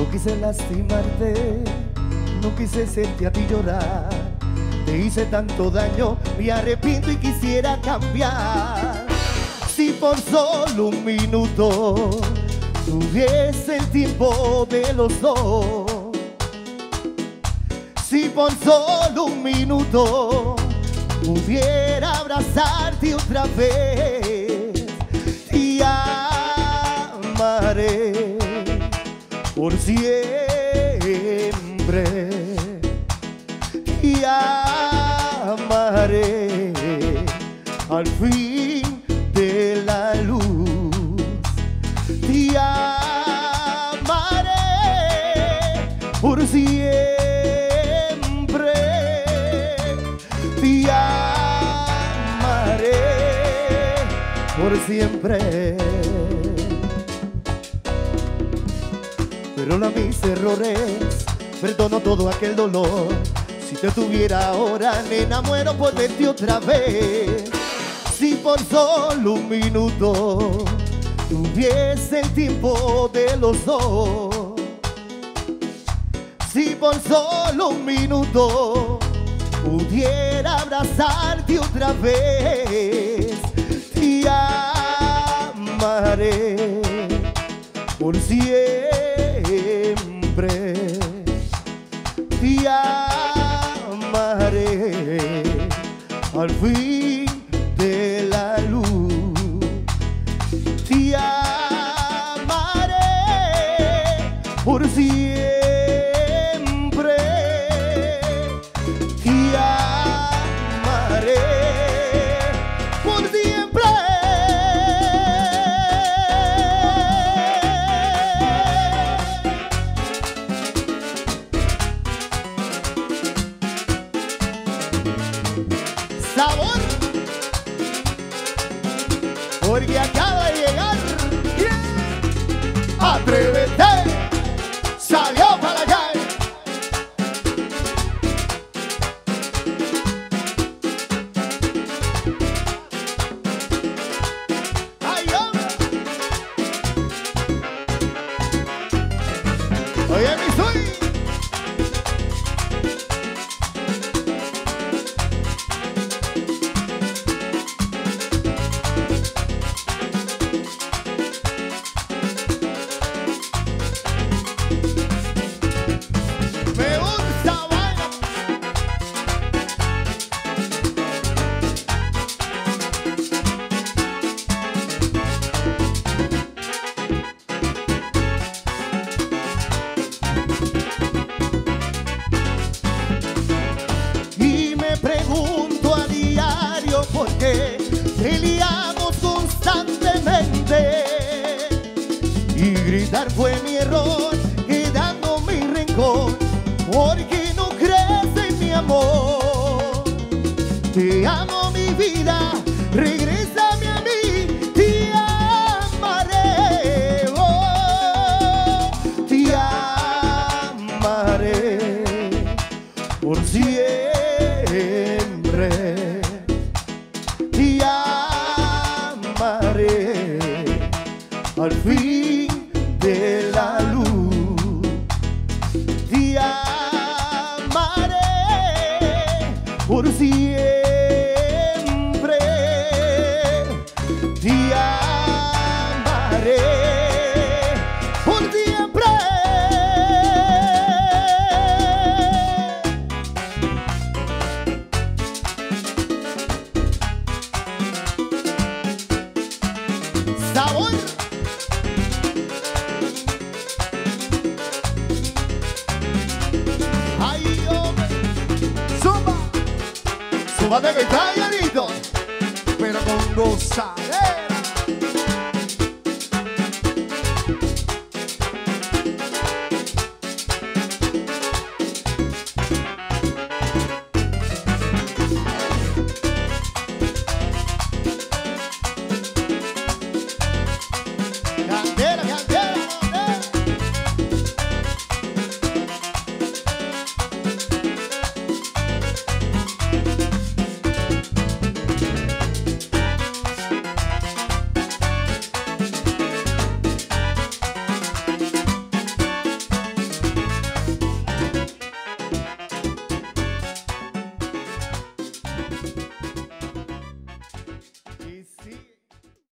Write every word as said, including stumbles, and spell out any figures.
No quise lastimarte, no quise hacerte a ti llorar. Te hice tanto daño, me arrepiento y quisiera cambiar. Si por solo un minuto tuviese el tiempo de los dos, si por solo un minuto pudiera abrazarte otra vez, te amaré por siempre, te amaré al fin de la luz, te amaré por siempre, te amaré por siempre. Perdono mis errores, perdono todo aquel dolor. Si te tuviera ahora, nena, muero por verte otra vez. Si por solo un minuto tuviese el tiempo de los dos, si por solo un minuto pudiera abrazarte otra vez, te amaré por siempre, te amaré al fin de la luz, te amaré por siempre, te amaré por siempre. Sabor, porque acaba de llegar. Yeah. Atrévete, salió para la calle. Ay, hombre. Oye, mi soy. Pregunto a diario por qué peleamos constantemente, y gritar fue mi error, quedando mi rencor, porque no crees en mi amor. Te amo, mi vida, regrésame a mí, te amaré, oh, te amaré por siempre. Te amaré al fin de la luz, te amaré por siempre, te amaré por siempre. Sabor. Ay, hombre. Zumba. Súbate que está llanito, pero con gozadera.